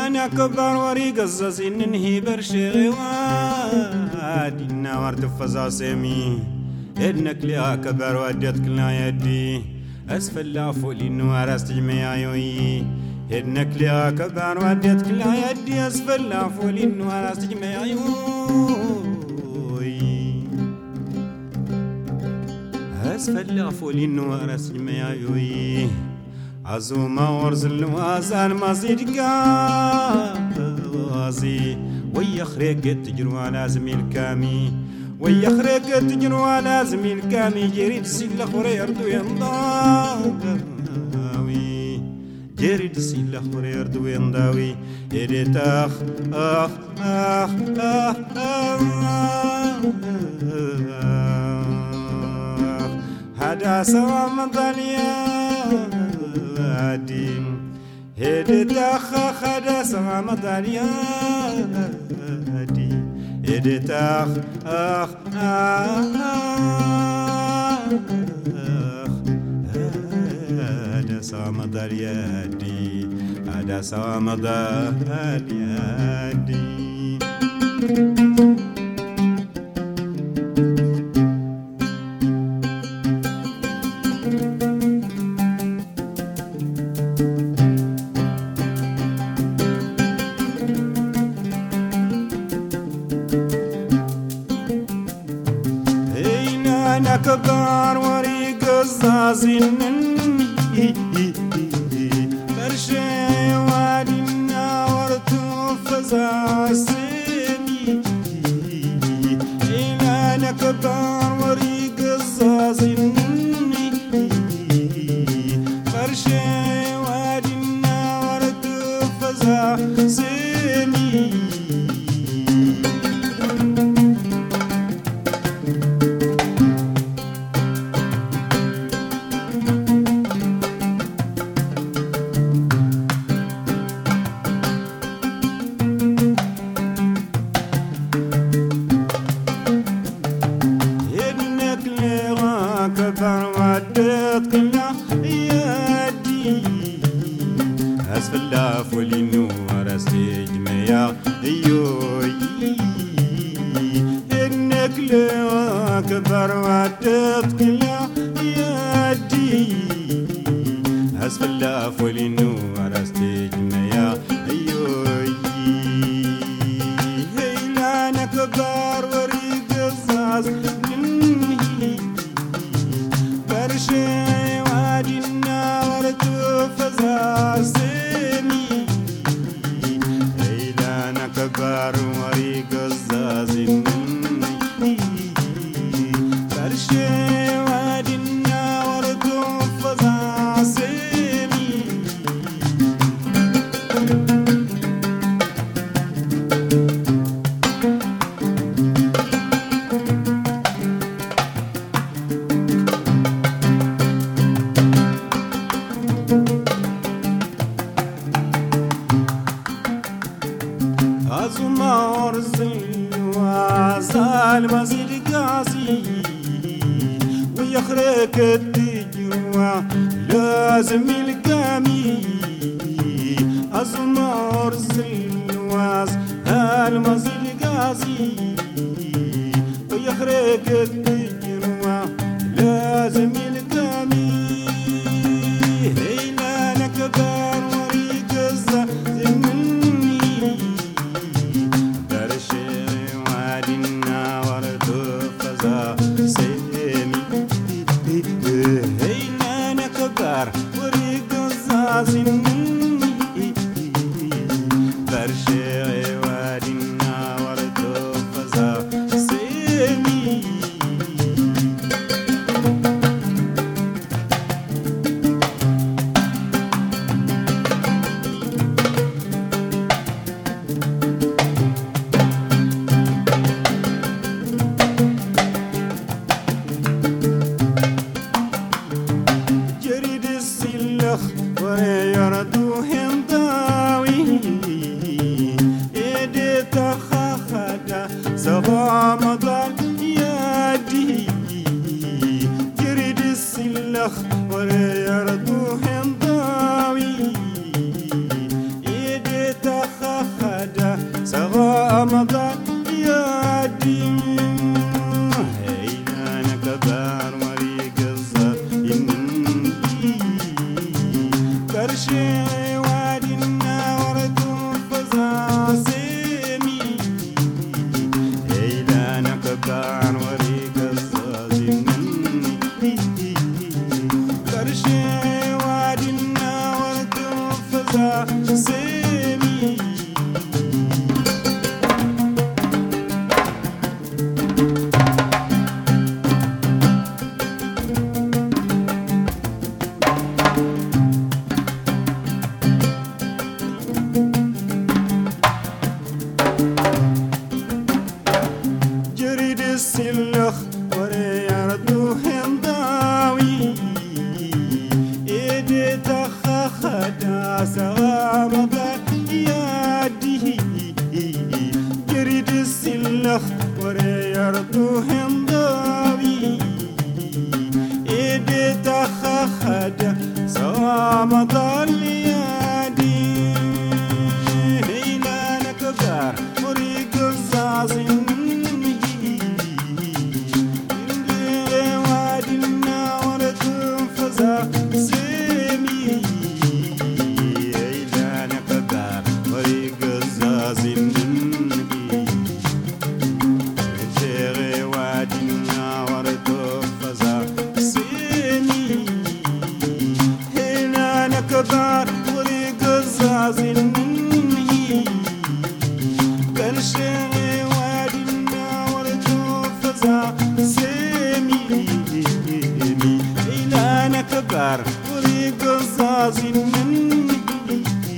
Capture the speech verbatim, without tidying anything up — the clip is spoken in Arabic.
أنا كبار وري قصص إنني برشي وادينا وارتفزا سامي إنك ليا كبار وديتك لا يدي أسفل لافولي نوار استجمع عيوي إنك ليا كبار وديتك لا يدي أسفل لافولي نوار استجمع عيوي أسفل لافولي نوار استجمع عيوي عزوما ورزل وازان مزيد قازي ويخرق تجروا لازم الكامي ويخرق تجروا لازم الكامي جريد سيلا خريردو ينضاوي جريد سيلا خريردو ينضاوي إديت أخ أخ أخ أخ أخ هذا سوا مضاليا دين هديت أخ خدا سما مداريا دي هديت أخ أخ أخ هذا سما مداريا دي هذا سما مداريا دي أنا كبار وري قصاصين برشي وادينا ورتو فزاسيني أنا كبار وري قصاصين برشي وادينا ورتو فزاسيني أسفل لافولي نور استجمع يوي إنك لو كبر وعدتك لا يدي أسفل لافولي نور استجمع يوي هيلا أنا كبر وري قصص برشي وادينا ورتو فزاسيني هيلا أنا كبار وري قزازين برشي وادينا ورتو فزاسيني عزوما ورزل وعزال مزيد قاسي ويخرق التجوى لازم القامي عزوما ورزل وعزال مزيد قاسي ويخرق التجوى لازم القامي هيلا لك بار وريق الزهزم وريق الزازين برشي وادينا وردو فزا سيمي وريردو هنداوي إيدي تخاخدا سوا مضال يدي جريد السلخ وريردو هنداوي إيدي تخاخدا كرشي وادينا وردو فزاسمي إيلانا كبان وريك الزازنني كرشي وادينا وردو فزاسمي السلخ ورياردو هنداوي إيدي تخخدا سغامضا يادي جريد السلخ ورياردو هنداوي إيدي تخخدا سغامضا يادي هيلانا كبار وريق الزازين كبار وريق الزازنني كرشي وادينا وردو فزا سيمي إلانا كبار وريق الزازنني